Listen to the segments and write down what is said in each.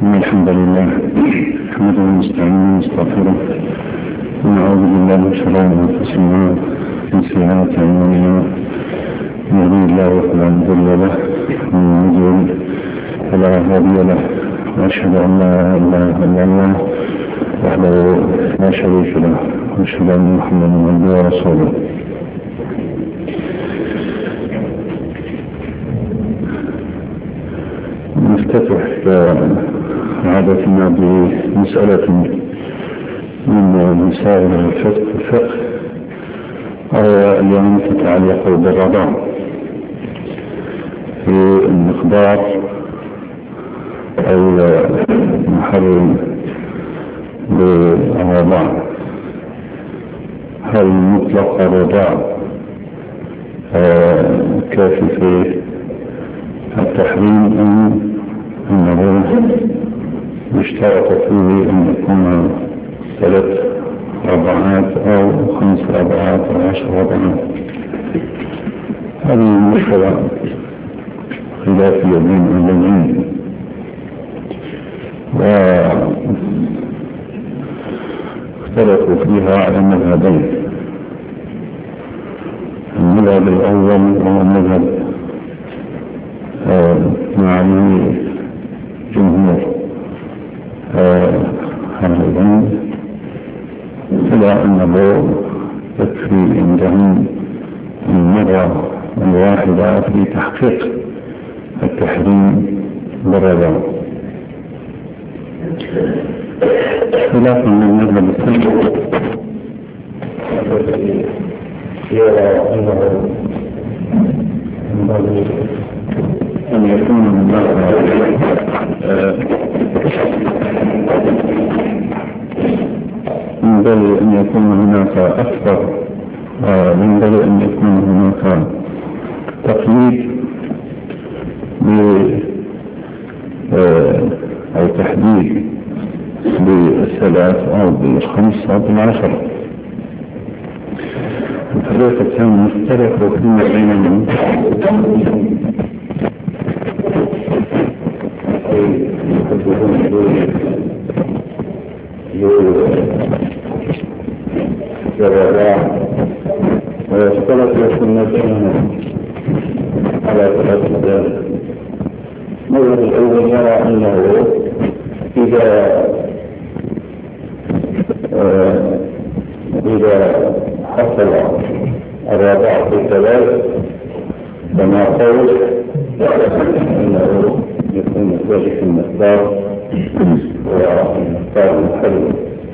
إن الحمد لله نحمده ونستعينه ونستغفره ونعوذ بالله من شرور أنفسنا ومن سيئات أعمالنا من يهده الله فلا مضل له ومن يضلل فلا هادي له وأشهد أن لا إله إلا الله وحده لا شريك له وأشهد أن محمدا عبده ورسوله. نفتتح عادتنا بمسألة من مسائل الفقه اليوم تتعلق بالرضاع في المقدار أو محرم بالرضاع. هل مطلق الرضاع كافي في التحريم أنه يشترط فيه أن يكون 3 رضعات أو 5 رضعات أو 10 رضعات؟ هذه المسألة خلافية بين أهل العلم، واختلفوا فيها على مذهبين. المذهب الأول هو مذهب مع جمهور أهل العلم إلى أنه يكفي عندهم المرة الواحدة في تحقيق التحريم بالرضاعة، خلافا للمذهب الثاني يرى أنه ينبغي أن يكون هناك أكثر، ينبغي أن يكون هناك تقييد أو تحديد ب3 أو ب5 أو ب10. الفريق الثاني مختلف فيما بينهم ويختلف السنة على 3 مذاهب. المذهب الأول يرى أنه إذا حصل الرضاع في 3 كما قول أنه يكون ذلك المقدار والمقدار الحلو.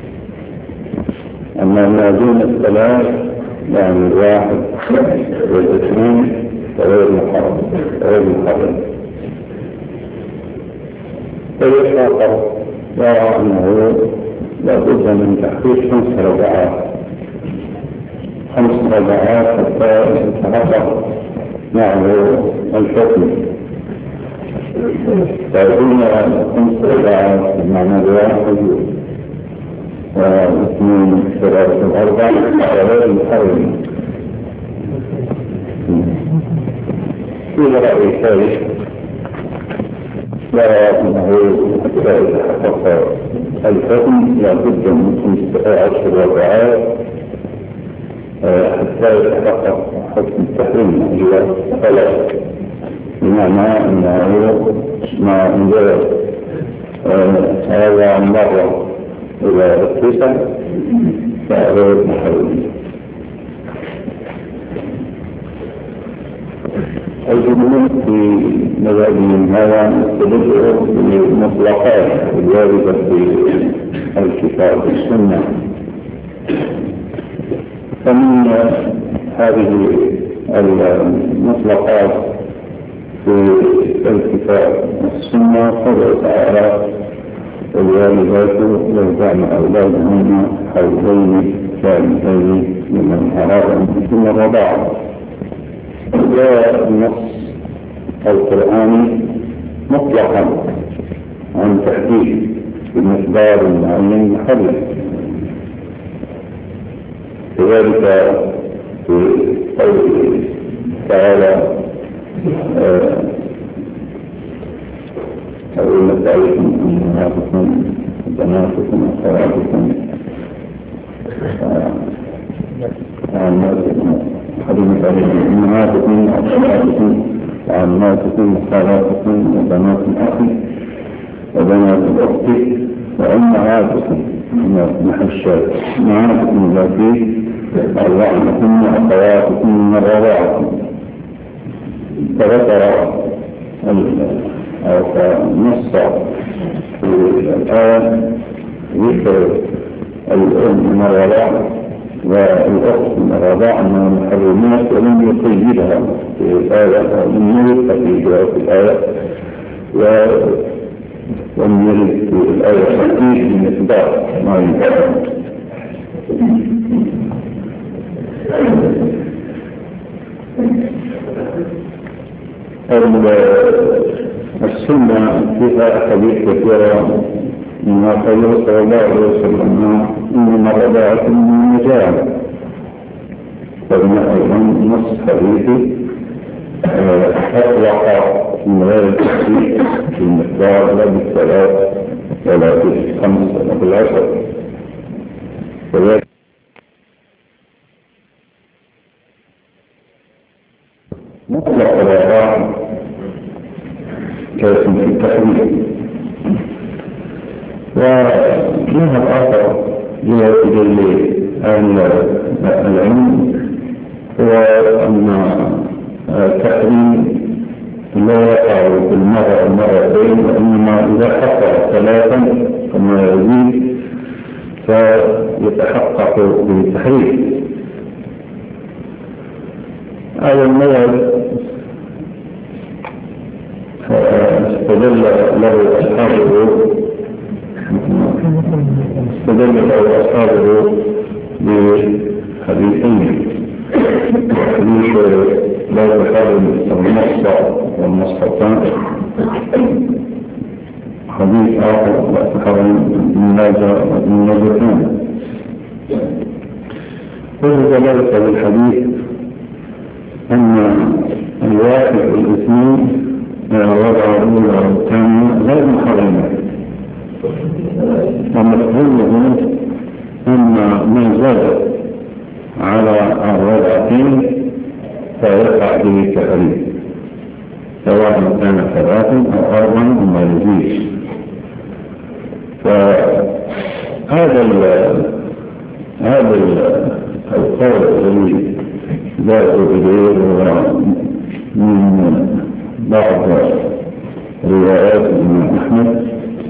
أما ما دون 3 يعني 1 و2 غير محرم. فالآخر يرى أنه لا بد من تحقيق 5 رضعات حتى يتحقق معه الحكم. فدون 5 رضعات بمعنى 1 و2 3 و4 غير محرم. في رأي ثالث يرى أنه حتى يتحقق الحكم لا بد من 10 رضعات حتى يتحقق حكم التحريم إلى 3، بمعنى أنه ما انجرد هذا مرة إلى 9 فغير محرم. الجمهور في مذاهبهم هذا يستدل بالمطلقات الواردة في الكتاب والسنة. فمن هذه المطلقات في الكتاب والسنة قوله تعالى: والوالدات يرضعن أولادهن حولين كاملين لمن أراد أن يتم الرضاعة. جاء النص القرآني مطلقا عن تحديد بمقدار معين محدد، كذلك في قوله تعالى حرمت عليكم أمهاتكم وبناتكم وأخواتكم وعماتكم حرمت عليكم أمهاتكم وأخواتكم وعماتكم وخالاتكم وبنات الأخ وبنات الأخت وأمهاتكم محشات أمهاتكم التي أرضعنكم وأخواتكم من الرضاعة. فذكر أو فنص في الآية ذكر الأم من الرضاعة والأخت من الرضاعة من المحرمات ولم يقيدها في الآية ولم يرد في الآية ولم يرد في الآية تحديد بمقدار ما يمكن. السنة فيها أحاديث كثيرة مما قال صلى الله عليه وسلم إنما الرضاعة من النجاة، فإن أيضا نص حديثي أطلق من غير التحديد في المقدار لا بالثلاث ولا بالخمس ولا بالعشر. مطلق الرضاعة كاسم في التحريم. ومنها الآخر ليتجلي أهل العلم هو أن التحريم لا يقع بالمرة المرتين، وإنما إذا حصل ثلاثا كما يزيد فيتحقق بالتحريم. هذا الموعد استدل له أصحابه بحديثين: حديث لا يحرم المصفى والمصفتان، حديث آخر لا يحرم النجتان. وجد ذلك بالحديث أن الواحد والاثنين الوضع الأولى والثانية غير محرمة، ومفهومه أن من زاد على الرضعتين فيقع به التحريم، سواء كان ثلاثا أو أربعا وما يزيد. فهذا القول الذي ذهبوا إليه من بعض روايات الإمام أحمد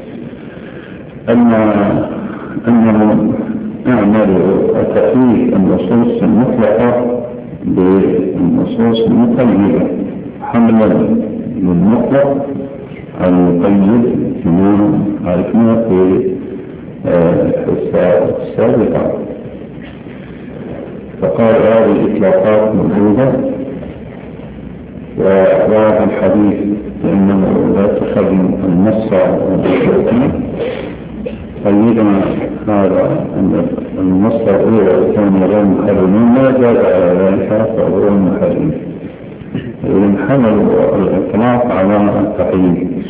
أنه أعمل تأويل النصوص المطلقة بالنصوص المقيدة، حملا للمطلق على المقيد كما عرفنا في الحصة السابقة. فقال هذه الإطلاقات موجودة، وراء الحديث لأنه لا تخدم النص والشرطين، قيدنا هذا أن النص الأولى والثانية غير محرمين، ما زاد على ذلك فهو محرم. إذن حملوا الإطلاق على التحريم.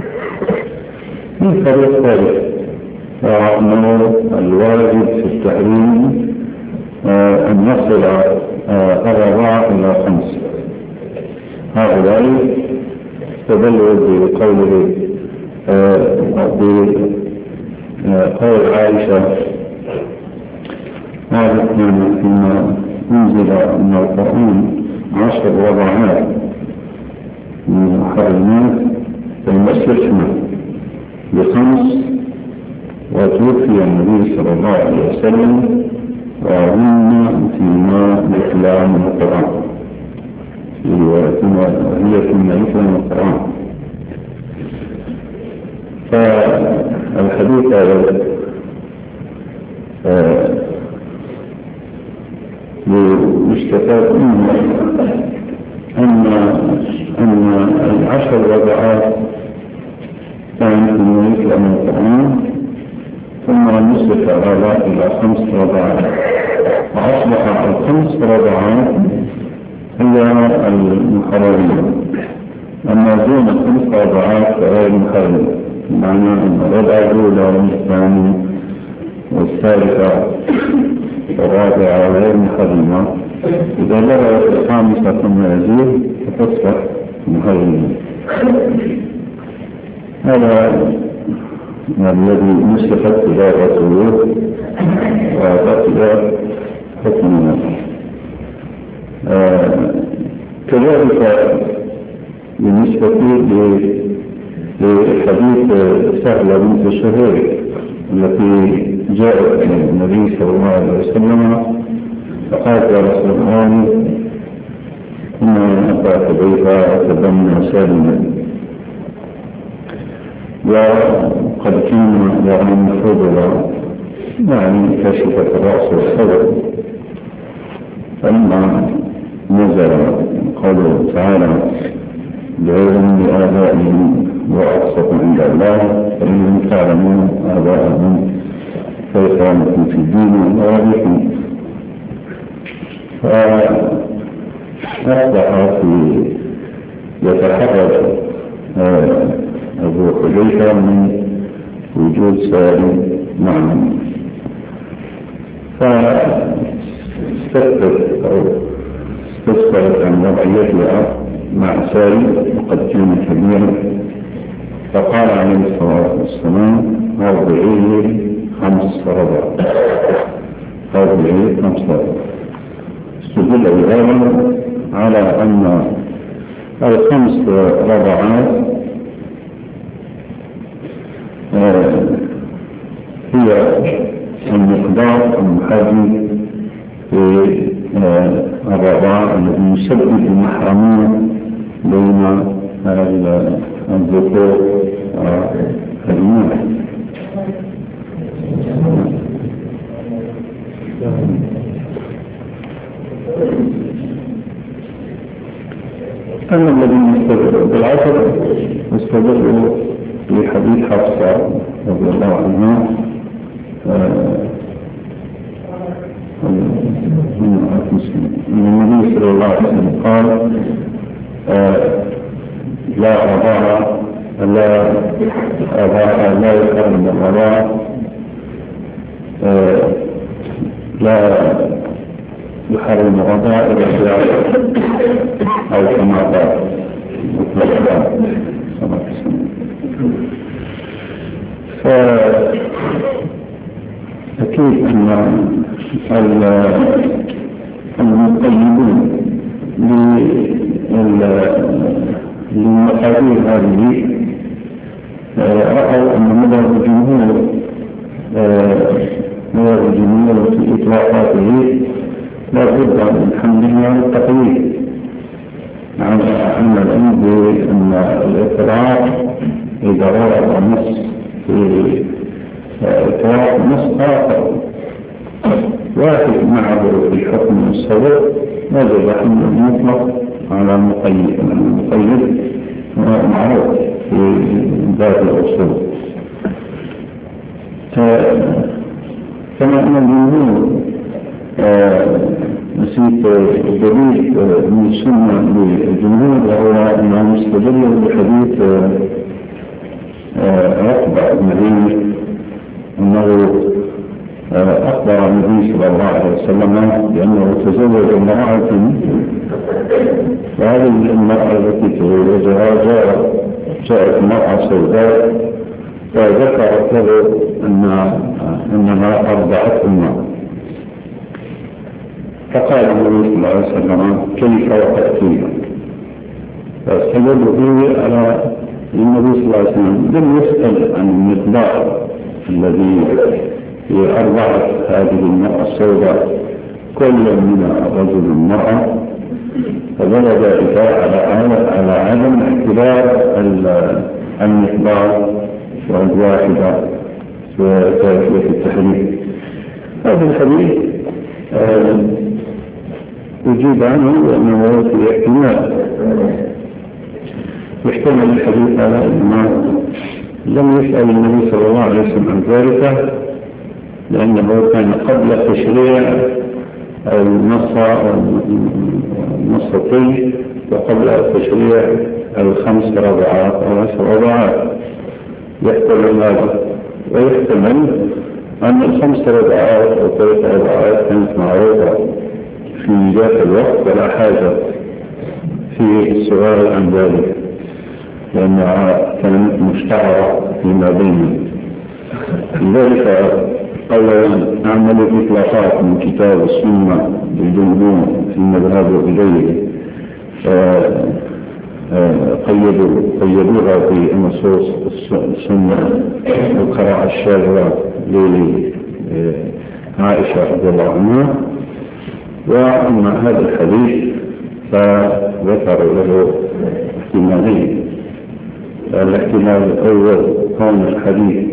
في فريق ثالث وأنه الواجب في التحريم أن يصل الرضاعة إلى 5. هؤلاء استدلوا بقوله بقول عائشة قالت فيما أنزل من القرآن 10 رضعات من المحرمات فيمسكنا ب5، وتوفي النبي صلى الله عليه وسلم وهن فيما يتلى من القرآن، في روايتنا هي فيما يتلى من القرآن. فالحديث هذا يستفاد منه أن 10 رضعات كانت فيما يتلى من القرآن، ثم نصف هذا إلى 5 رضعات، وأصبح 5 رضعات هي المحرمين، أما دون 5 رضعات فغير غير محرم، بمعنى أن الرضع الأولى والثاني والثالثة والرابعة غير محرمة، إذا بلغت الخامسة ثم يزيد فتصبح محرمة. هذا الذي نسخت تلاوته وبقي حكمنا. كذلك بالنسبة لحديث سهلة بنت شهير التي جاءت من النبي صلى الله عليه وسلم فقالت يا رسول الله إن أبا حذيفة تبنى سالما وقد كان يرى فضلا يعني كشفت الرأس والصدر، فلما نزل قوله تعالى بعلم آبائهم وأقسط عند الله فإنهم تعلمون آباءهم فإخوانكم في الدين وأولئكم، فأصبح في يتحرك أبو حذيفة من وجود سالم معهم، فاستفسرت عن وضعيتها مع سالم وقد كان كبيرا، فقال عليه الصلاة والسلام أرضعيه 5 رضع، أرضعيه 5 رضع. استدل بهذا على أن 5 رضعات هي المقدار المحدد في الرضاع الذي يسبب المحرمية بين الذكور والإناث. أما الذين يستدلوا بالعصر يستدلوا بحديث حفصة رضي الله عنها النبي صلى الله عليه وسلم قال لا أضاع لا يحرم الرضاع لا يحرم الرضاع إلى جاء أو كما قال فأكيد أن المقيدون للمقادير هذه رأوا أن مدار الجمهور في إطلاقاته لا بد من حملها التقييد عن العلم بأن الإطلاق إذا ورد نص في إطلاق نص آخر واحد معه في حكم الصدر وجب حمل المطلق على المقيد. المقيد معروف في باب الأصول، كما أن الجمهور نسيت الدليل من السنة للجمهور وهو أنهم استدلوا بحديث عقبة بن عامر أنه أخبر النبي صلى الله عليه وسلم بأنه تزوج امرأة، وهذه المرأة التي تزوجها جاءت امرأة سوداء فذكرت له أنها أرضعت أمها، فقال النبي صلى الله عليه وسلم كيف وقتيها؟ فاستدل به على النبي صلى الله عليه وسلم لم يسأل عن المقدار الذي أرضعت هذه المرأة السوداء كل من الرجل المرأة، فدل ذلك على عدم اعتبار المقدار والواحدة في التحريم. هذا الحديث أجيب عنه لأنه في احتمال يحتمل الحديث على أنه لم يسأل النبي صلى الله عليه وسلم عن ذلك لأنه كان قبل تشريع النصتين وقبل تشريع 5 رضعات أو 10 رضعات، يحتمل هذا، ويحتمل أن الخمس رضعات أو 3 رضعات كانت معروضة في ذات الوقت ولا حاجة في السؤال عن ذلك، لأنها كانت مشتهرة فيما بينهم. لذلك أولا أعمل إطلاقات من كتاب السنة بالجمهور في مذهب إليه، قيدوها في نصوص السنة والقراءة الشاذة لعائشة رضي الله عنها. وأما هذا الحديث فذكر له احتمالين. الاحتمال الأول كون الحديث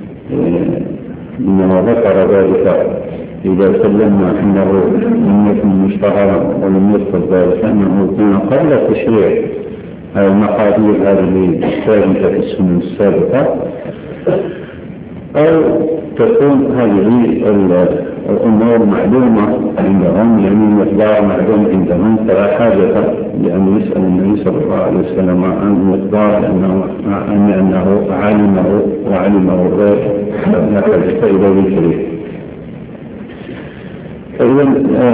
إنما ذكر ذلك إذا سلمنا أنه لم يكن مشتهرا ولم يذكر ذلك أنه كان قبل تشريع المقادير هذه الثابتة في السنة السابقة، أو تكون هذه الأمور معلومة عندهم، يعني المقدار معلوم عندهم فلا حاجة لأن يسأل النبي صلى الله عليه وسلم عن المقدار لأنه علمه غير لا حاجة إلى ذكره. فإذا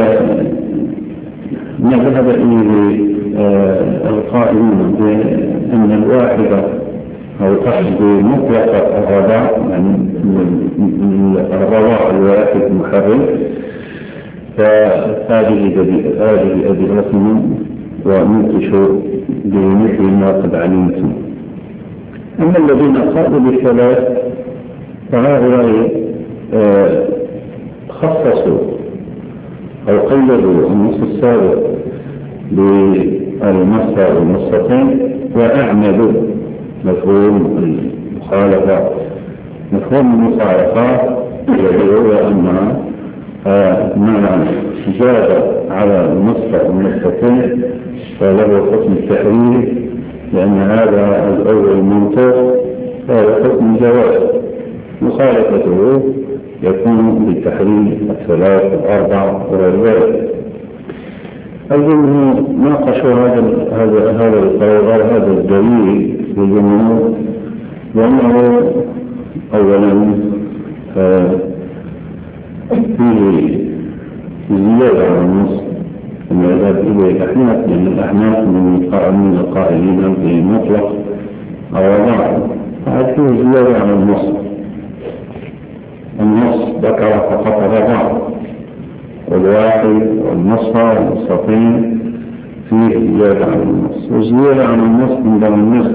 نذهب إلى القائلين بأن الواحدة أو تحت مطلق الرضاع، يعني الرضاع الواحد محرم، فهذه أدلتهم وننتشر بمثل ما قد علمتم. أما الذين قالوا بالثلاث فهؤلاء خصصوا أو قيدوا النص السابق بالمصة والمصتين وأعملوا مفهوم المخالفة. مفهوم المخالفة يدعو أن ما زاد على المصة والمصتين فله حكم التحرير، لأن هذا الأول المنطق هذا حكم جواز، مخالفته يكون بالتحريم 3 و4 وغير ذلك. الجمهور ناقشوا هذا القول هذا الدليل بالجمهور، لأنه أولا فيه زيادة عن النص كما يذهب إليه الأحناف، لأن الأحناف من القائلين بمطلق الرضاع، فيه زيادة عن النص ذكر فقط الرضاع، والواحد والمصة والمصتين فيه زيادة عن النص، وزيادة عن النص من دون النسخ،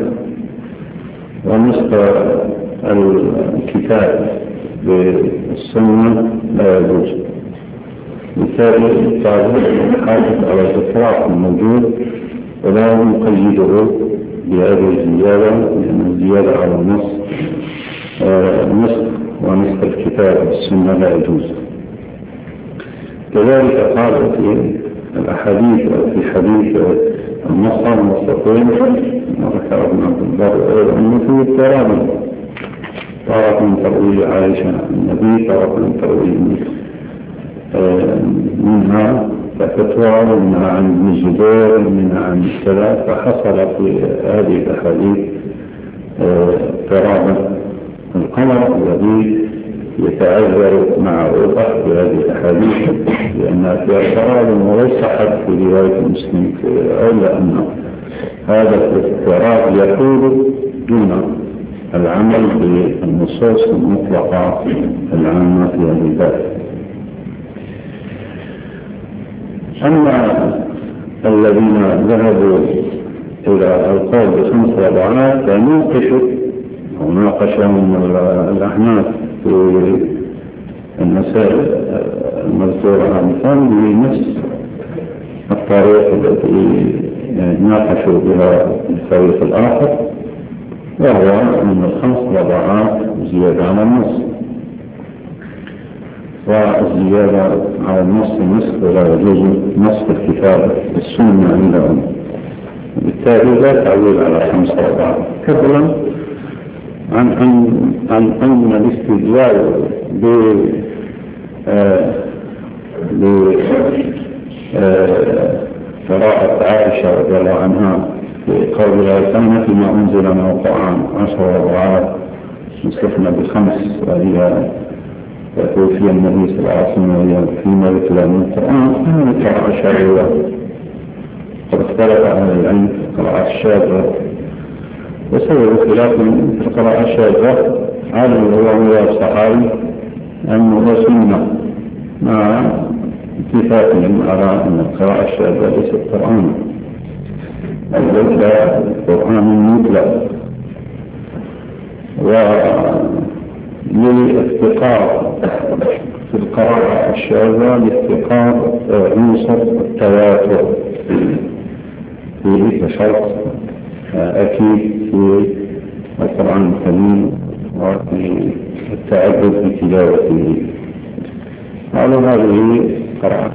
ونسخ الكتاب بالسنة لا يجوز. بالتالي حاجة على الإطلاق الموجود ولا نقيده بهذه الزيادة، لأن الزيادة على النص نسخ، ونسخ الكتاب بالسنة لا يجوز. كذلك قال في الأحاديث في حديث النصر المستقيم ذكر ابن عبد البر أنه فيه اضطراب، طرف من ترويج عائشة النبي، طرف من ترويج منها فتوى، منها عن ابن الزبير، منها عن السلام، فحصل في هذه الأحاديث اضطراب القمر الذي يتعذر مع وضح بهذه الأحاديث، لأنها فيها اضطراب وليس حد في رواية مسلم، إلا أن هذا الاضطراب يحول دون العمل بالنصوص المطلقة العامة في هذه الباب. أما الذين ذهبوا إلى القول ب5 رضعات فناقشوا أو ناقشهم الأحناف في المسائل المذكورة عنهم بنفس الطريقة التي ناقشوا بها الفريق الآخر، وهو من 5 رضعات زيادة على النص، والزيادة على النص نصف ولا يجوز نصف الكتاب السنة عندهم، بالتالي لا تعويل على 5 رضعات، فضلا عن أن الاستدلال بقراءة عائشة رضي الله عنها في قولها كان فيما أنزل من القرآن 10 رضعات نصحنا بخمس، وهي توفي النبي صلى الله عليه وسلم وهي فيما يتلى من القرآن قراءة شاذة. قد اختلف أهل العلم في القراءة الشاذة، وسبب خلاف في القراءة الشاذة عالم هو الصحابي أنه سنة، مع اتفاقهم على أن القراءة الشاذة ليست قرآن، ليس قرآن مطلق. وللافتقار في القراءة الشاذة لافتقار عنصر التواتر فيه كشرط أكيد في القرآن الكريم وفي التعبد بتلاوته. على هذه قراءة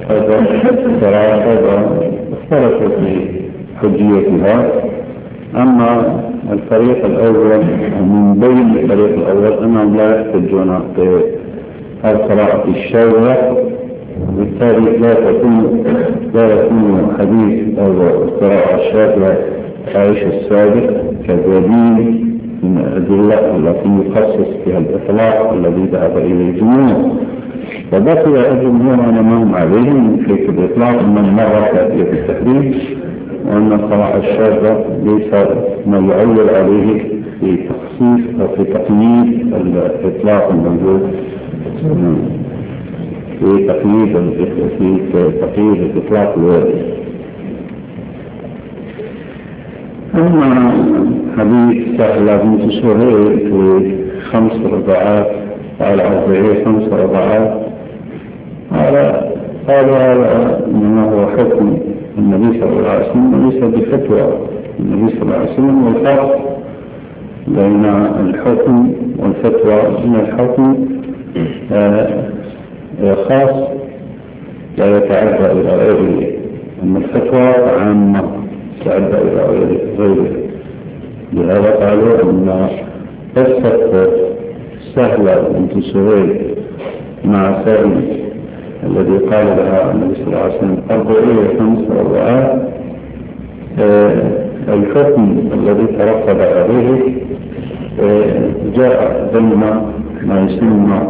هذا اختلفوا في حجيتها. أما الفريق الأول من بين الفريق الأول أنهم لا يحتجون بالقراءة الشاذة، وبالتالي لا يكون حديث أو القراءة الشاذة عائشة السابق كدليل من الأدلة التي يخصص بها الإطلاق الذي ذهب إليه الجمهور. وبقي الجمهور على ما هم عليه من حيث الإطلاق من مرة تأتي بالتحريم، وأن القراءة الشاذة ليس ما يعول عليه في تخصيص أو في تقييد الإطلاق الموجود في تقييد الإطلاق الوارد. أما حديث سهلة بنت سهيل في 5 رضعات على 5 رضعات قال هذا إنما هو حكم النبي صلى الله عليه وسلم وليس بفتوى النبي صلى الله عليه وسلم. والفرق بين الحكم والفتوى إن الحكم خاص لا يتعدى إلى غيره، أما الفتوى عامة تعدى إلى غيره. لهذا قالوا أن قصة سهلة بنت سهيل مع سالم الذي قال لها النبي صلى الله عليه وسلم أرضعي 5 رضعات، الحكم الذي ترتب عليه جاء ضمن ما يسمى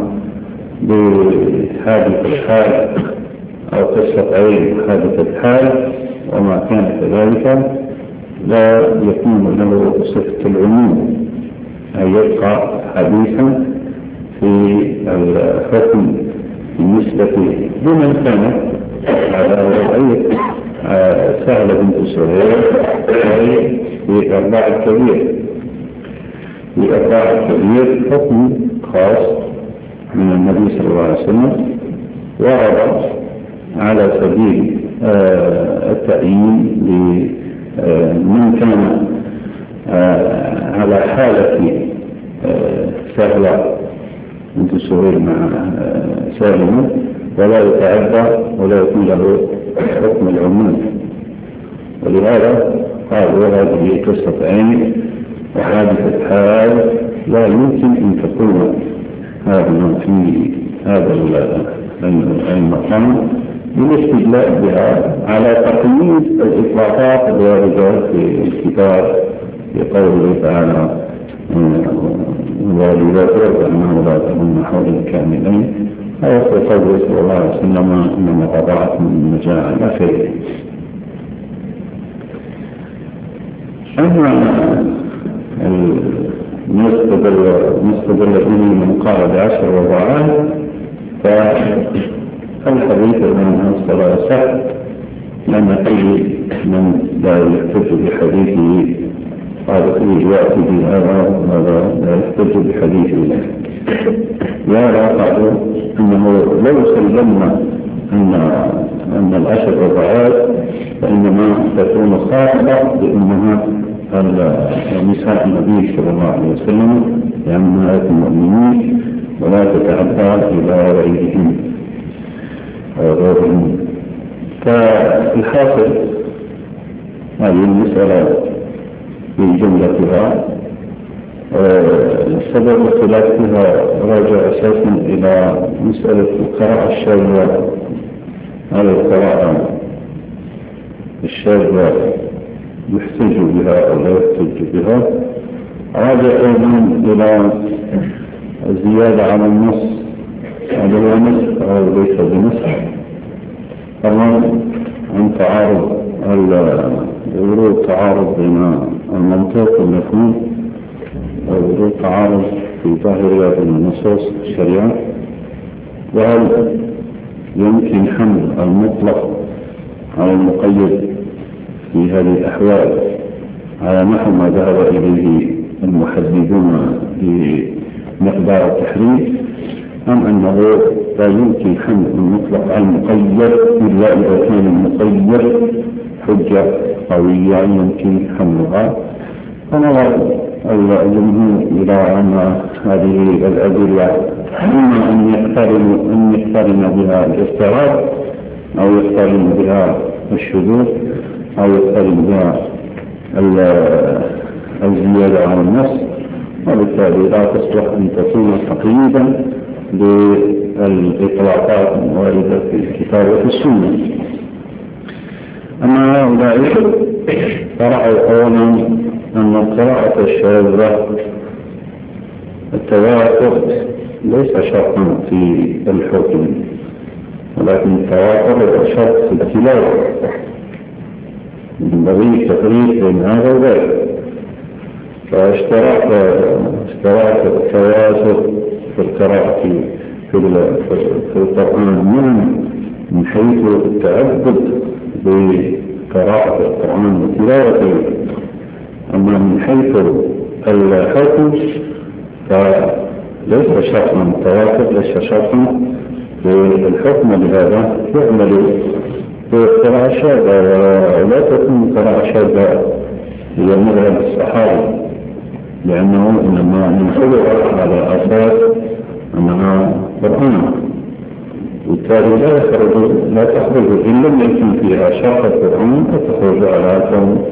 بحادث الحال أو قصة عين حادث الحال، وما كان كذلك لا يكون له صفة العموم، أي يبقى حديثا في الحكم بالنسبة لمن كانت على وضعية سهلة بنت سهيل في أرباع الكبير. في أرباع الكبير حكم خاص من النبي صلى الله عليه وسلم ورد على سبيل التأييد لمن كان على حالة سهلة بنت سهيل مع سالمة، ولا يتعدى ولا يكون له حكم العموم. ولهذا قالوا هذه قصة عين وحادثة حال لا يمكن أن تكون هذا في هذا المقام بالاستدلاء بها على تقييد الإطلاقات الواردة في الكتاب في قوله تعالى والوالدات يرضعن أولادهن حولا كاملين، أو في قوله صلى الله عليه وسلم إنما رضعت من مجاعة إلى آخره. أما المستدل به من قال ب10 رضعات فالحديث من الصلاة صح، لما تجي من لا يحتج بحديثه قال يأتي بهذا لا يحتج بحديثه. لا قالوا أنه لو سلمنا أن 10 رضعات فإنما تكون خاصة بأمهات نساء النبي صلى الله عليه وسلم يعني أمهات المؤمنين، ولا تتعدى إلى غيرهم. فالحاصل هذه المسألة في جملتها سبب اختلافها راجع أساسا إلى مسألة القراءة الشاذة. هذه القراءة الشاذة يحتج بها أو لا يحتج بها، راجع أيضا إلى الزيادة على النص، هذا هو نسخ أو ليس بنسخ. طبعا عن تعارض ورود تعارض بين المنطق والمفهوم، ورود تعارض في ظاهريات النصوص الشريعة، وهل يمكن حمل المطلق على المقيد في هذه الأحوال على نحو ما ذهب إليه المحددون بمقدار التحريم، أم أنه لا يمكن حمل المطلق على المقيد إلا إذا كان المقيد حجة قوية يمكن حملها؟ فنظر الجمهور إلى أن هذه الأدلة إما أن يقترن بها الاضطراب، أو يقترن بها الشذوذ، أو يقترن بها الزيادة على النص، وبالتالي لا تصلح أن تكون تقييدا بالإطلاقات الواردة في الكتاب وفي السنة. أما هؤلاء فرأوا أولا أن القراءة الشاذة التواتر ليس شرطا في الحكم، ولكن التواتر شرط في التلاوة، ينبغي تفريق بين هذا وذاك. فاشتراك التواتر في القراءة في القرآن من حيث التعبد بقراءة القرآن وتلاوته، أما من حيث الحكم فليس شرطا التواتر، ليس شرطا في الحكم. لهذا يعمل بقراءة شاذة، ولا تكون قراءة شاذة هي مذهب الصحابة، لأنه إنما ينحدر على أساس أنها قرآن، وبالتالي لا تخرج إن لم يكن فيها شرط القرآن، فتخرج على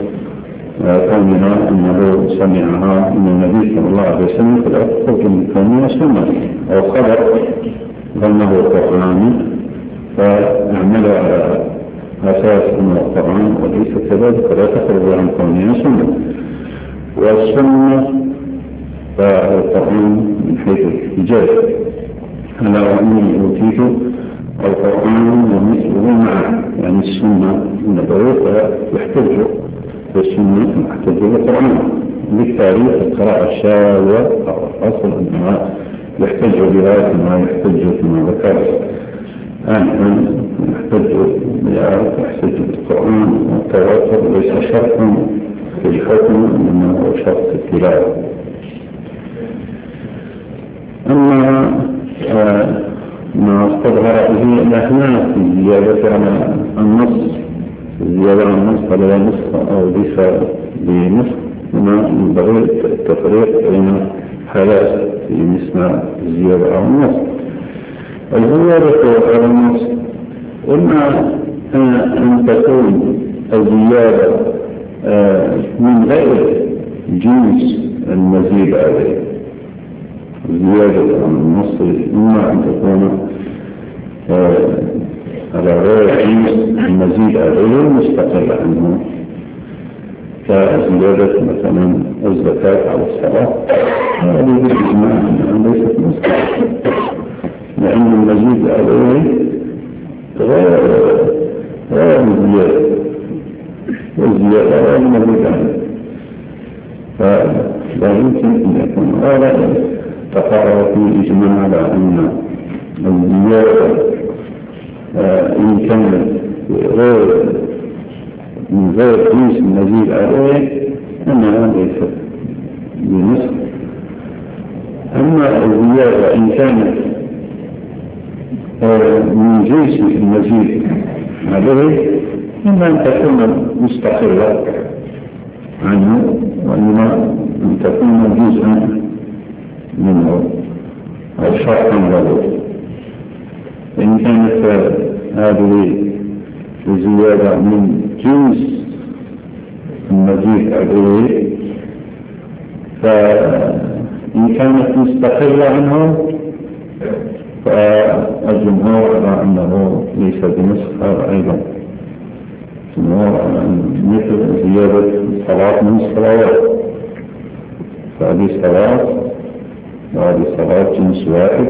كونها أنه سمعها من النبي صلى الله عليه وسلم، فلا تخرج من كونها سنة أو خبر ظنه قرآن فيعمل على أساس أنه القرآن وليس كذلك، فلا تخرج عن كونها سنة. والسنة فالقرآن من حيث الحجاج، ألا وإني أوتيت القرآن ومثله معه، يعني السنة النبوية يحتج بالسنة يحتج بالقرآن. بالتالي القراءة الشاذة أصل أنها يحتج بها كما يحتج كما ذكر آنفا، يحتج بها يحتج بالقرآن، والتواتر ليس شرطا في الحكم إنما هو شرط التلاوة. أما ما استظهر به الأحناف في الزيادة على النص، الزيادة على النص فلا نصف أو ليس بنصف، هنا ينبغي التفريق بين حالات في مثل الزيادة على النص. الزيادة على النص إما أن تكون الزيادة من غير جنس المزيد عليه، زيادة عن النص إما أن تكون على غير جنس المزيد عليه مستقل عنه، كزيادة مثلا الزكاة على الصلاة، هذه بالإجماع أنها ليست مستقلة، لأن المزيد عليه غير الزيادة، والزيادة غير المزيد عليه، فلا يمكن أن يكون غير تقرر في إجماع على أن الزيادة إن كانت من غير جنس المزيد عليه أنها ليست بنصف. أما الزيادة إن كانت من جنس المزيد عليه إما أن تكون مستقلة عنه، وإما أن تكون جزءا منه أو شرطا له. إن كانت هذه الزيادة من جنس المزيد عليه، فإن كانت مستقلة عنه فالجمهور على أنه ليس بنصف هذا أيضا، الجمهور على أن مثل زيادة الصلاة من الصلوات، فهذه صلاة وهذه صلاة جنس واحد،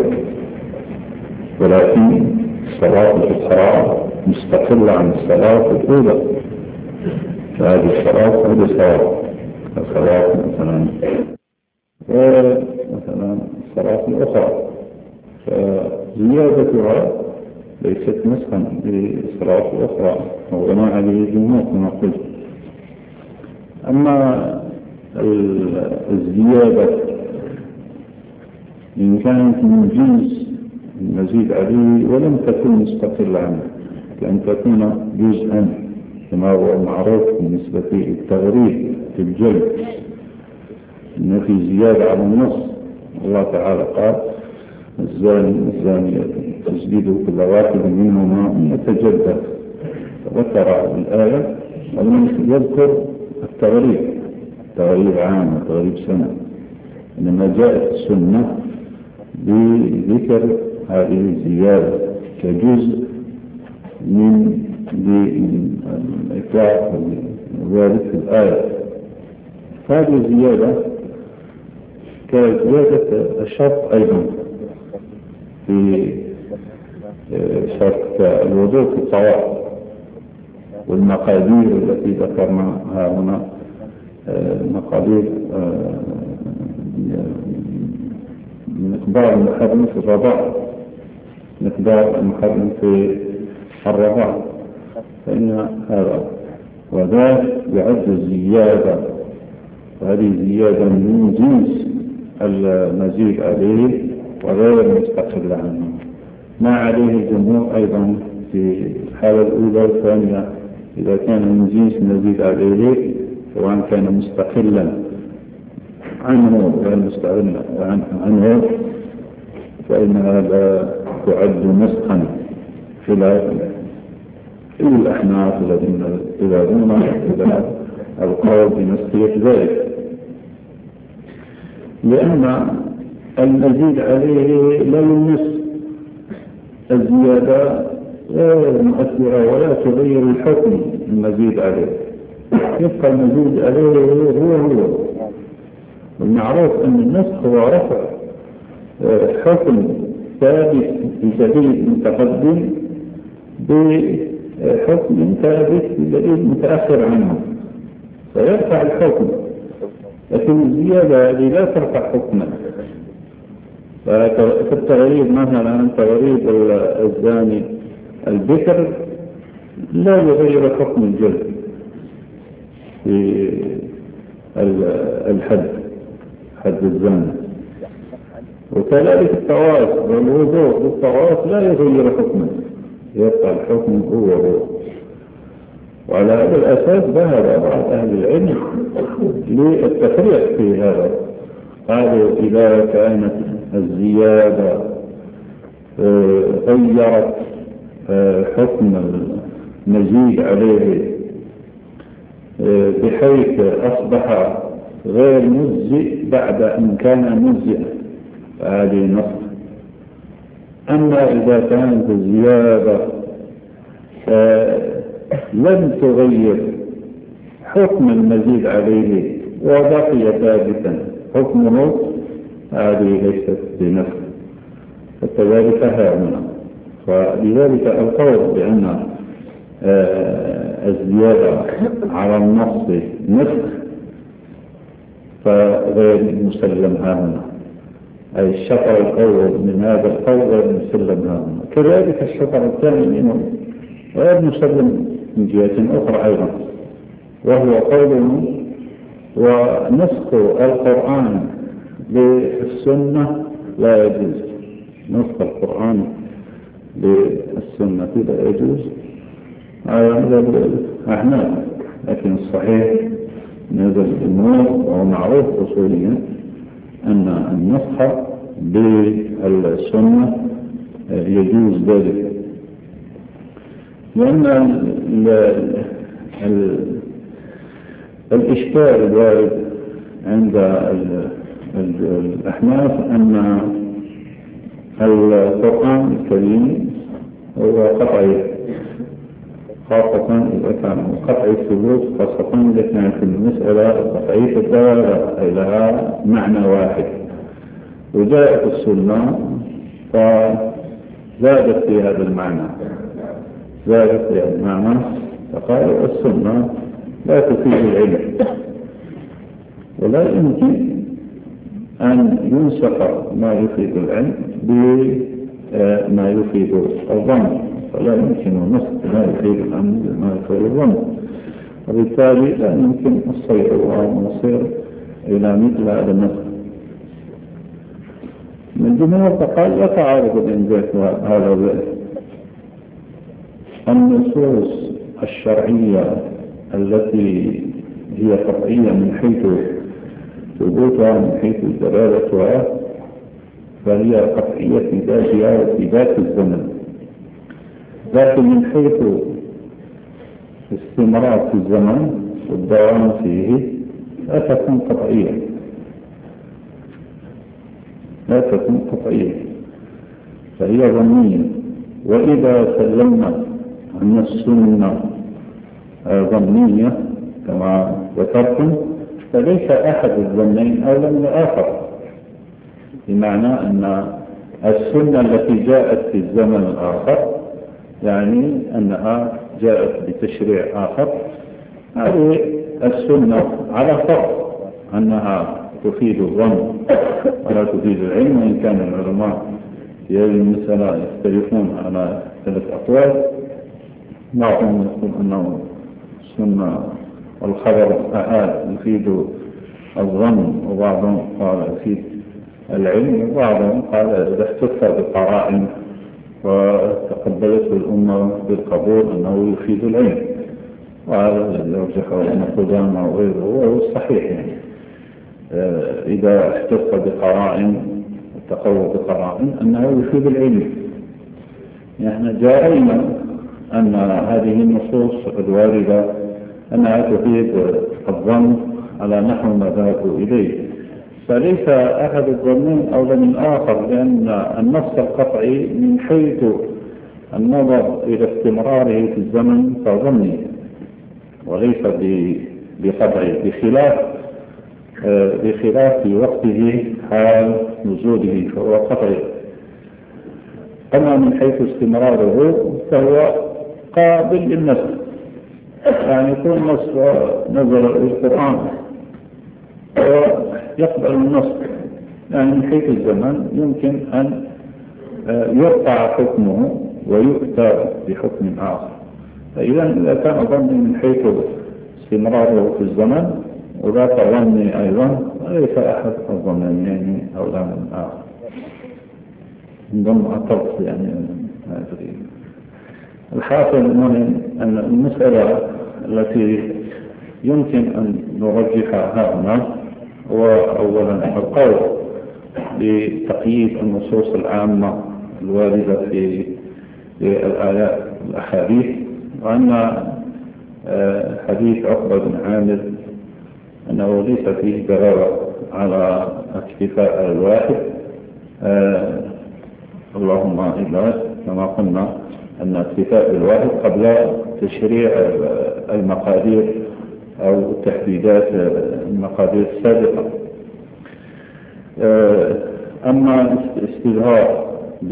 ولكن الصلاة الأخرى مستقلة عن الصلاة الأولى. فهذه الصلاة وهذه صلاة مثلا ومثلا الصلاة الأخرى فزيادتها ليست نسخا للصلاة الأخرى وما عليه الجمهور كما قلت. أما الزيادة إن كانت من جنس المزيد عليه ولم تكن مستقلة عنه، كأن تكون جزءا كما هو معروف بالنسبة للتغريب في الجلد، إن في زيادة على النص. الله تعالى قال الزانية تجلد كل واحد منهما يتجدد، فذكر الآية ولم يذكر التغريب عام وتغريب سنة، إنما جاءت السنة بذكر هذه الزيادة كجزء من الإطلاق ذلك في الآية. هذه الزيادة كزيادة الشرط أيضا في شرط الوضوء في الطواف، والمقادير التي ذكرناها هنا مقادير مقدار المحرم في الرضاع، مقدار المحرم في الرضاع، فإن هذا وذلك يعد الزيادة، وهذه زيادة من جنس المزيد عليه وغير مستقل عنه، ما عليه الجمهور أيضا في الحالة الأولى والثانية. إذا كان من جنس المزيد عليه سواء كان مستقلا عنه غير مستقل عنه فإنها لا تعد نسخا خلاف الأحناف الذين يذهبون إلى القول بنسخية ذلك، لأن المزيد عليه لا يمس الزيادة غير مؤثرة ولا تغير الحكم المزيد عليه، يبقى المزيد عليه هو والمعروف أن النسخ هو رفع حكم ثابت في سبيل متقدم بحكم ثابت في سبيل متأخر عنه فيرفع الحكم، لكن الزيادة هذه لا ترفع حكما. فالتغريب مثلا تغريب الزاني البكر لا يغير حكم الجلد في الحد، حد الزاني، وكذلك الطواف والوضوء بالطواف لا يغير حكمه، يبقى الحكم هو. وعلى هذا الأساس ذهب بعض أهل العلم للتفريق في هذا، قالوا إذا كانت الزيادة غيرت حكم المزيد عليه بحيث أصبح غير مجزئ بعد أن كان مجزئا فهذه نص. أما إذا كانت الزيادة لم تغير حكم المزيد عليه وبقي ثابتا حكمه، هذه ليست بنفس، فكذلك هنا. فلذلك القول بأن الزيادة على النص نسخ فغير مسلم هنا، أي الشطر الأول من هذا القول غير مسلم هنا، كذلك الشطر الثاني منه غير مسلم من جهة أخرى أيضا، وهو قوله ونسخ القرآن بالسنة لا يجوز. نسخ القرآن بالسنة لا يجوز هذا الأحناف، لكن الصحيح نزل الأمور وهو معروف أصوليا أن النسخ بالسنة يجوز ذلك، لأن الإشكال الوارد عند الأحناف أن القرآن الكريم هو خاصة إذا كان قطع الثبوت، خاصة إذا كانت المسألة قطعية الدلالة لها معنى واحد، وجاءت السنة فزادت في هذا المعنى، فقال السنة لا تفيد العلم، ولا يمكن أن ينسخ ما يفيد العلم بما يفيد الظن، فلا يمكن نسخ ما يفيد العلم بما يفيد الظن، وبالتالي لا يمكن الصير والمصير إلى مثل هذا النسخ. من جمهور فقال لا تعارض بين ذلك وهذا. النصوص الشرعية التي هي قطعية من حيث ثبوتها من حيث دلالتها فهي قطعية في ذاتها وفي ذات الزمن، لكن من حيث استمرار في الزمن والدوام فيه لا تكون قطعية، فهي ظنية. وإذا سلمنا أن السنة ظنية كما ذكرتم فليس أحد الظنين أولا من الآخر، بمعنى أن السنة التي جاءت في الزمن الآخر يعني أنها جاءت بتشريع آخر، هذه السنة على فرض أنها تفيد الظن ولا تفيد العلم، وإن كان العلماء في هذه المسألة يختلفون على 3 أقوال. بعضهم يقول أنه السنة والخبر الآحاد يفيد الظن، وبعضهم قال يفيد العلم، وبعضهم قال إذا احتفى بقرائن وتقبلته الأمة بالقبول أنه يفيد العلم، وهذا الذي يرجحه ابن قدامة وغيره وهو الصحيح. يعني إذا احتفى بقرائن التقوى بقرائن أنه يفيد العلم. يعني جارينا أن هذه النصوص الواردة أنها تفيد الظن على نحو ما ذهبوا إليه، فليس أحد الظنين أو من آخر، لأن النص القطعي من حيث النظر إلى استمراره في الزمن فظني وليس بقطعي، بخلاف في وقته حال نزوله فهو قطعي. أما من حيث استمراره فهو قابل للنسخ، يعني يكون نزل القرآن ويقبل النسخ، يعني من حيث الزمن يمكن أن يرفع حكمه ويؤتى بحكم آخر. فإذا كان ظني من حيث استمراره في الزمن وذاك ظني أيضا ليس أحد الظنين أو لا من آخر. ضمن الطرف يعني الحاصل المهم أن المسألة التي يمكن أن نرجحها هنا هو أولا القول بتقييد النصوص العامة الواردة في الآيات والأحاديث، وأن حديث عقبة بن عامر أنه ليس فيه دلالة على اكتفاء الواحد، اللهم إلا كما قلنا أن اكتفاء بالواحد قبل تشريع المقادير أو تحديدات المقادير السابقة. أما استظهار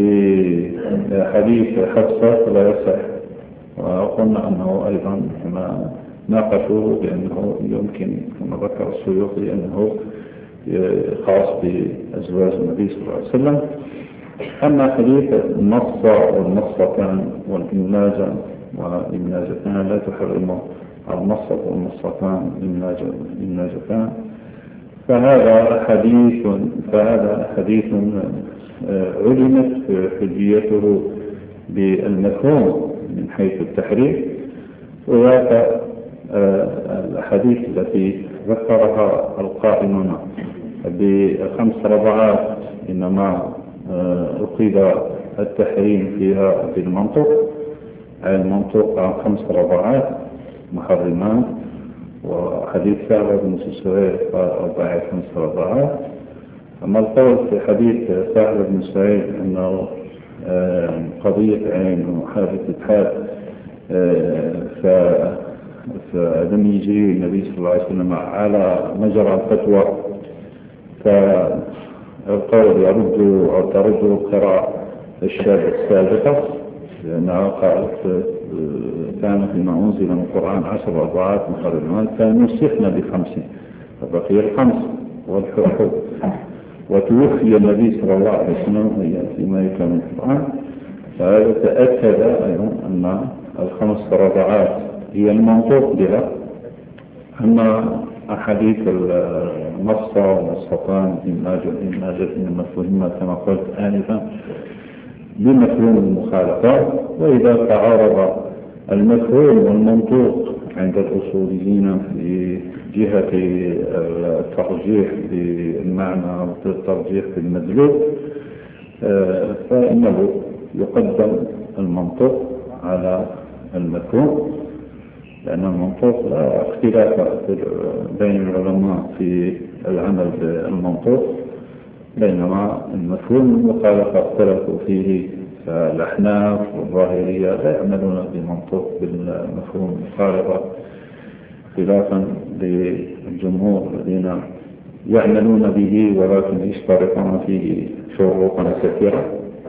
بحديث حفصة فلا يصح، وقلنا أنه أيضا كما ناقشوا بأنه يمكن كما ذكر السيوطي أنه خاص بأزواج النبي صلى الله عليه وسلم. أما حديث النصة والنصتان والإملاجة والإملاجتان لا تحرم النصة والنصتان والإملاجتان، فهذا حديث علمت حجيته بالمفهوم من حيث التحريم، وذاك الحديث التي ذكرها القائمون ب5 رضعات إنما أقيد التحريم فيها بالمنطق، المنطق عن 5 رضعات محرمان، وحديث ثعلب بن سعيد قال 5 رضعات. أما القول في حديث ثعلب بن سعيد أنه قضية عين وحادثة حال فلم يجري النبي صلى الله عليه وسلم على مجرى الفتوى، فالقول يرد أو ترد القراءة الشاذة السابقة، لأنها قالت كان فيما أنزل من القرآن 10 رضعات مخرجات فنسخنا ب5 فبقي ال5 والحقوق، وتوفي النبي صلى الله عليه وسلم فيما يكون من القرآن، فهذا تأكد أيضا أن ال5 رضعات هي المنطوق بها. أما أحاديث المصة والمصطان إنما فهم كما قلت آنفا بمفهوم المخالفة، وإذا تعارض المفهوم والمنطوق عند الأصوليين في جهة الترجيح بالمعنى والترجيح في المدلول، فإنه يقدم المنطوق على المفهوم، لأن المنطوق لا اختلاف بين العلماء في العمل بالمنطوق، بينما المفهوم المخالفة اختلفوا فيه، فالأحناف والظاهرية لا يعملون بالمنطوق بالمفهوم المخالفة خلافا للجمهور الذين يعملون به ولكن يشترطون فيه شروطا كثيرة،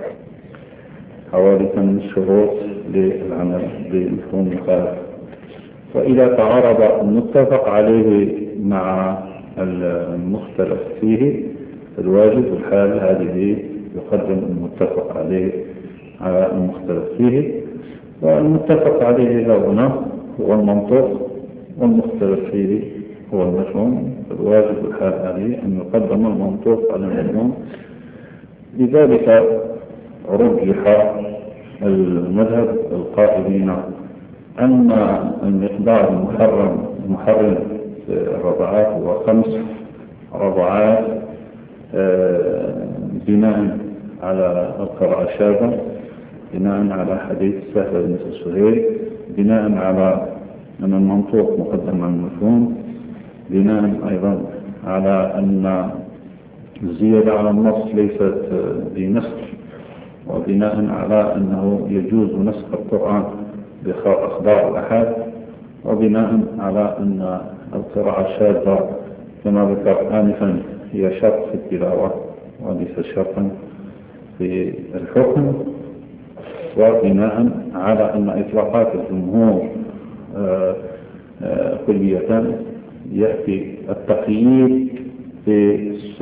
حوالي 8 شروط للعمل بالمفهوم المخالفة. وإذا تعارض المتفق عليه مع المختلف فيه الواجب في الحال هذه يقدم المتفق عليه على المختلف فيه، والمتفق عليه هنا هو المنطوق والمختلف فيه هو المفهوم، الواجب في الحال هذه أن يقدم المنطوق على المفهوم. لذلك رجح المذهب القائلين أن المقدار المحرم الرضعات هو 5 رضعات بناء على القراءة الشاذة، بناء على حديث سهل بن سهيل، بناء على أن المنطوق مقدم على المفهوم، بناء أيضا على أن الزيادة على النص ليست بنسخ، وبناء على أنه يجوز نسخ القرآن بأخبار الأحاد، وبناء على أن القراءة الشاذة كما ذكر آنفا هي شرط في التلاوة وليس شرطا في الحكم، وبناء على أن إطلاقات الجمهور كلية يأتي التقييد في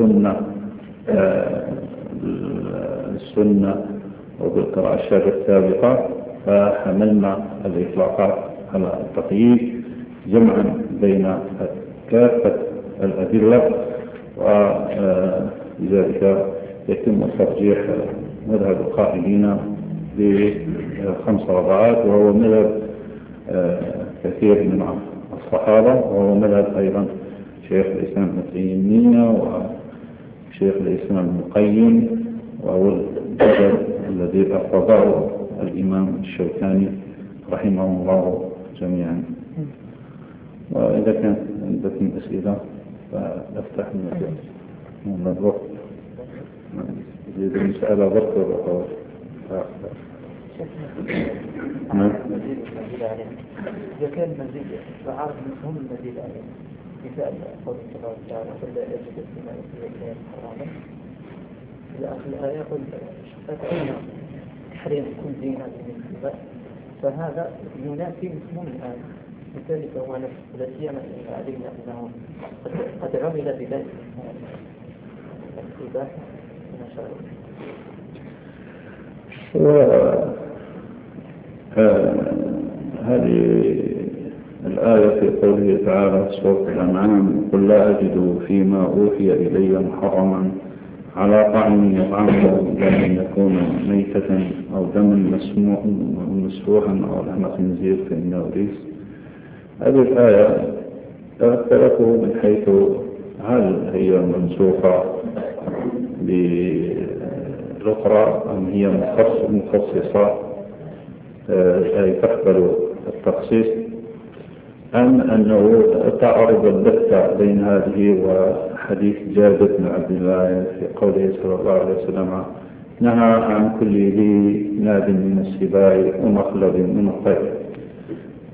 السنة وبالقراءة الشاذة السابقة، فحملنا الإطلاقات على التقييد جمعا بين كافة الأدلة، ولذلك يتم ترجيح مذهب القائلين ب5 رضعات، وهو مذهب كثير من الصحابة، وهو مذهب أيضا شيخ الإسلام ابن تيمية وشيخ الإسلام ابن القيم، وهو المذهب الذي أفرضه الإمام الشوكاني رحمه الله جميعا. وإذا كانت عندكم أسئلة فأفتح من الوقت، إذا المسألة وقت الوقت. إذا كان المزيد فعارف مفهوم المزيد عليه، مثال قول الله تعالى فلا يجب فيما يتبين حراما إلى آخر الآية، يقول تحريم كل زينة من الربا، فهذا ينافي مفهوم الآية، لذلك هو نفس لا سيما إن علمنا أنه قد عمل بذلك الإباحة من شرعه. هذه الآية في قوله تعالى في سورة الأنعام قل لا أجد فيما أوحي إلي محرما على طعم يطعمه إلا أن يكون ميتة أو دما مسفوحا أو لحم خنزير فإنه رجس. هذه الآية اختلفوا من حيث هل هي منسوخة بالأخرى أم هي مخصصة أي تقبل التخصيص، أم أنه تعارض البتة بين هذه وحديث جابر بن عبد الله في قوله صلى الله عليه وسلم نهى عن كل ذي ناب من السباع ومخلب من الطير.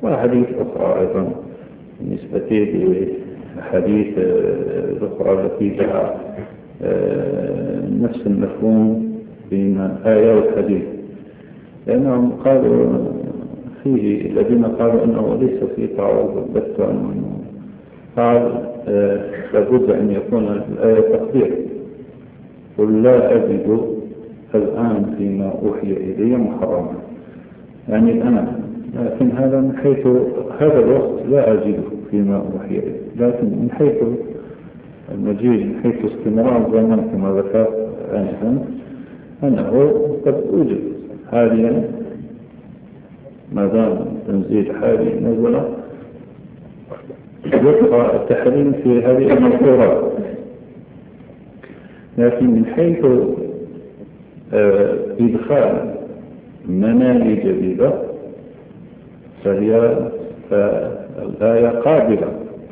وحديث أخرى أيضا بالنسبة للحديث الأخرى التي جاء نفس المفهوم بين الآية والحديث، لأنهم قالوا فيه الذين قالوا أنه ليس فيه تعارض بس، قال لابد أن يكون الآية تقدير، قل لا أجد الآن فيما أوحي إلي محرما، يعني الآن، لكن هذا من حيث هذا الوقت لا أجده فيما أوحي إلي، لكن من حيث المجيء من حيث استمرار الزمن كما ذكرت آنفا أنه قد أوجد حاليا ما دام تنزيل حالي نزل، يبقى التحريم في هذه المذكورات. لكن من حيث إدخال مناهج جديدة فهي الآية قابلة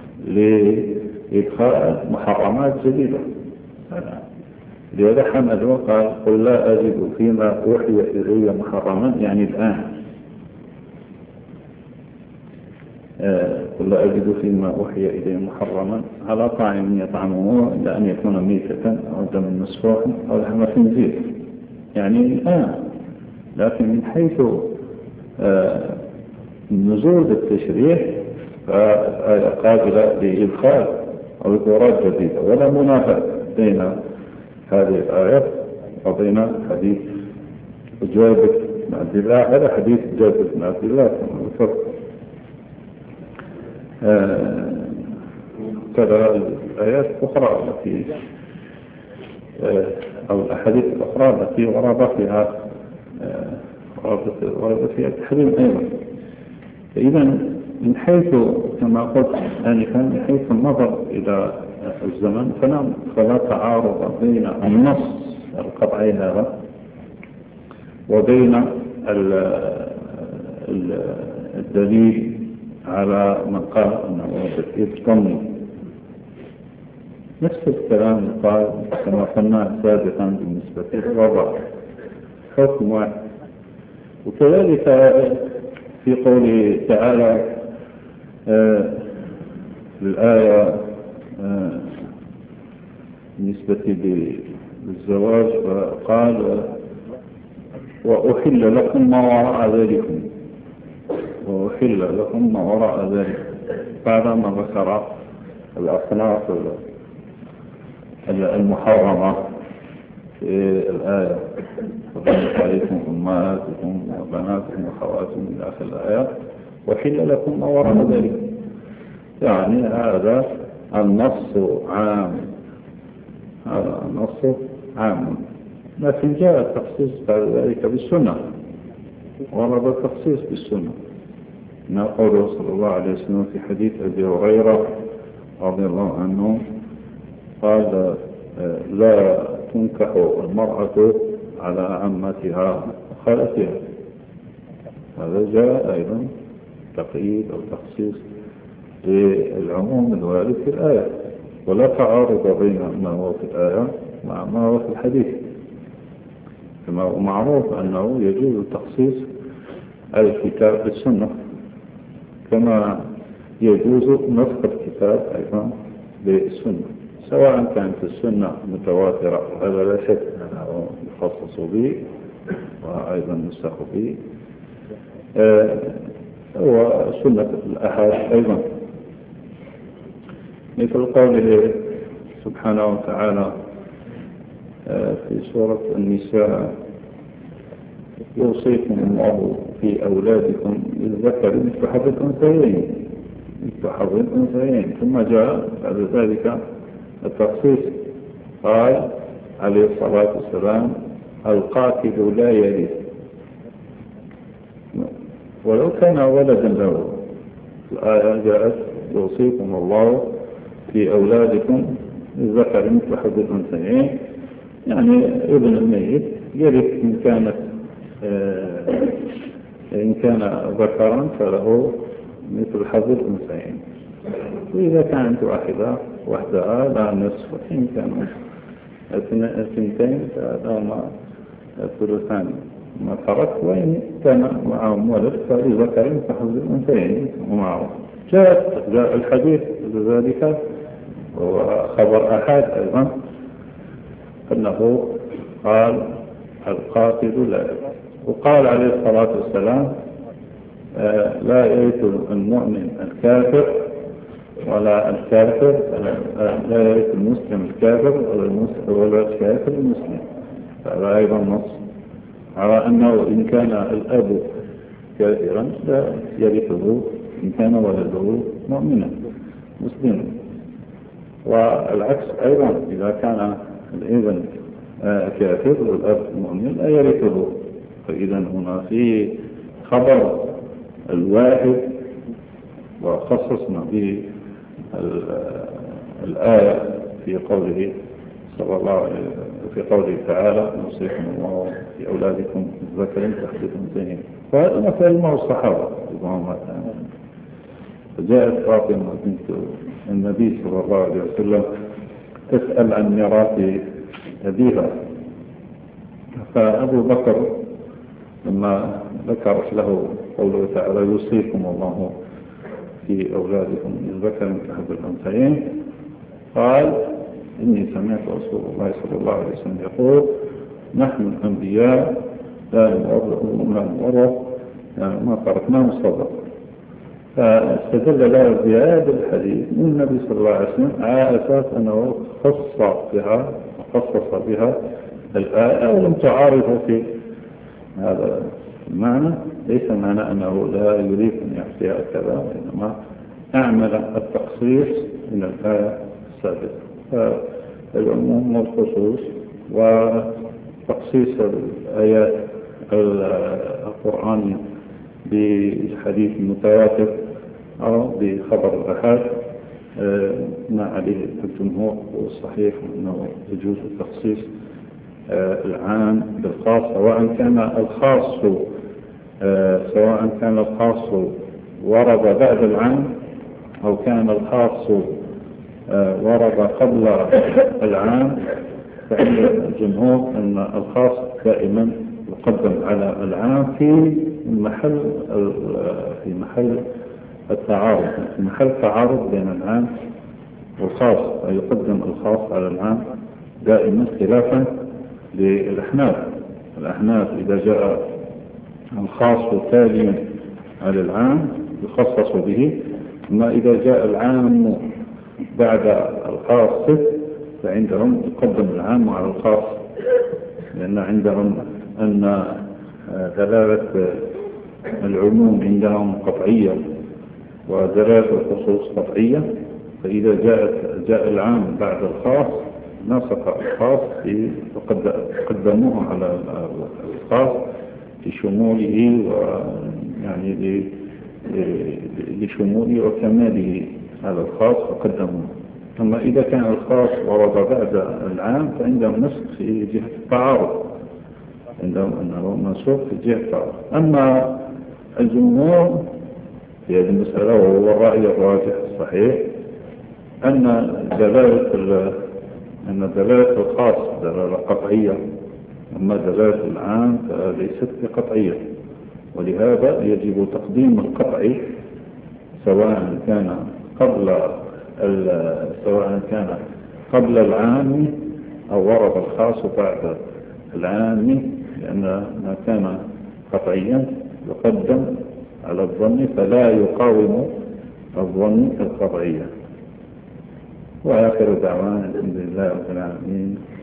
لإدخال محرمات جديدة. لهذا حمد وقال قل لا أجد فيما أوحي إلي محرما، يعني الآن قل لا أجد فيما أوحي إلي محرما على طاعم يطعمه إلا أن يكون ميتة أو دم مسفوح أو لحم خنزير، يعني الآن. لكن من حيث نزول التشريع فآية قابلة لإدخال أو إدارات جديدة، ولا منافاة بين هذه الآية وبين حديث جابر بن عبد الله على حديث جابر بن عبد الله كما ذكرت. كذا الآيات الأخرى التي أو الأحاديث الأخرى التي ورد فيها التحريم أيضا. فإذا من حيث كما قلت آنفا من حيث النظر إلى الزمن فلا تعارض بين النص القطعي هذا وبين الدليل على من قال أنه يتضمن نفس الكلام قال كما قلنا سابقا بالنسبة للوضع حكم واحد. وكذلك في قوله تعالى الآية بالنسبة للزواج فقال وأحل لكم ما وراء ذلكم، وأحل لكم ما وراء ذلك بعدما ذكر الأصناف المحرمة في الآية وبنت عليكم أمهاتكم وبناتكم وخواتكم إلى آخر الآية وحل لكم ما وراء ذلك. يعني هذا النص عام، هذا النص عام، لكن جاء التخصيص بعد ذلك بالسنة، ورد التخصيص بالسنة ما قوله صلى الله عليه وسلم في حديث أبي هريرة رضي الله عنه قال لا تنكح المرأة على عمتها وخالتها. هذا جاء أيضا تقييد أو تخصيص للعموم الوارد في الآية، ولا تعارض بين ما هو في الآية مع ما هو في الحديث، كما هو معروف أنه يجوز تخصيص الكتاب بالسنة كما يجوز نسخ الكتاب أيضا بالسنة، سواء كانت السنة متواترة هذا لا شك أنه يخصص به وأيضا نسخ به، وسنة الأحاد أيضا، مثل قوله سبحانه وتعالى في سورة النساء يوصيكم الله في أولادكم للذكر مثل حظ الأنثيين، ثم جاء بعد ذلك التخصيص قال عليه الصلاة والسلام القاتل لا يرث ولو كان ولدا له. الآية جاءت يوصيكم الله في أولادكم للذكر مثل حظ الأنثيين، يعني ابن الميت يرث إن كان ذكرا فله مثل حظ الأنثيين، وإذا كانت وحدها لا نصف، إن كانوا اثنتين فلهما ثلثان ما ترك، وإن كان معهم ولد فلذكر كحظ الأنثيين ومعه. جاء الحديث ذلك وخبر أحد أيضا أنه قال القاتل لا يرث، وقال عليه الصلاة والسلام لا يرث المؤمن الكافر ولا الكافر، لا يرث المسلم الكافر ولا الكافر المسلم. هذا أيضا نص على أنه إن كان الأب كافرا لا يرثه إن كان ولده مؤمنا مسلما، والعكس أيضا إذا كان الابن كافر والأب مؤمن لا يرثه. فإذا هنا في خبر الواحد وخصصنا به الآية في قوله صلى الله عليه في قوله تعالى نوصيكم الله في أولادكم ذكر تحت أنثيين. فهذا مثل مع الصحابة فجاءت فاطمة بنت النبي صلى الله عليه وسلم تسأل عن ميراث أبيها، فأبو بكر لما ذكرت له قوله تعالى يوصيكم الله في أولادكم ذكر تحت الأنثيين قال إني سمعت رسول الله صلى الله عليه وسلم يقول نحن الأنبياء لا نورث يعني ما تركناه صدق. فاستدل له بهذا الحديث من النبي صلى الله عليه وسلم على أساس أنه خصص بها الآية ولم تعارضه في هذا المعنى. ليس معنى أنه لا يريد أن يحكي كذا، إنما أعمل التخصيص من الآية السابقة. فالعموم والخصوص وتخصيص الآيات القرآنية بالحديث المتواتر أو بخبر الأحاد ما عليه الجمهور والصحيح أنه يجوز التخصيص العام بالخاص، سواء كان الخاص ورد بعد العام أو كان الخاص ورد قبل العام. فعند الجمهور أن الخاص دائما يقدم على العام في محل التعارض، في محل تعارض بين العام والخاص، يقدم الخاص على العام دائما خلافا للأحناف. الأحناف إذا جاء الخاص تاليا على العام يخصص به، أما إذا جاء العام بعد الخاص فعندهم يقدم العام على الخاص، لأن عندهم أن دلالة العموم عندهم قطعية ودلالة الخصوص قطعية. فإذا جاء العام بعد الخاص نسق الخاص قدموه على الخاص لشموله ويعني لشموله وكماله على الخاص فقدموه. أما إذا كان الخاص ورد بعد العام فعندهم نسق في جهة التعارض، عندهم أنه منسوخ في جهة التعارض. أما الجمهور في هذه المسألة وهو الرأي الراجح الصحيح أن دلالة الخاص دلالة قطعية، أما دلالة العام فليست بقطعية، ولهذا يجب تقديم القطعي سواء كان قبل العام أو ورد الخاص بعد العام، لأن ما كان قطعيا يقدم على الظن فلا يقاوم الظن القطعية. وآخر دعوانا الحمد لله رب العالمين.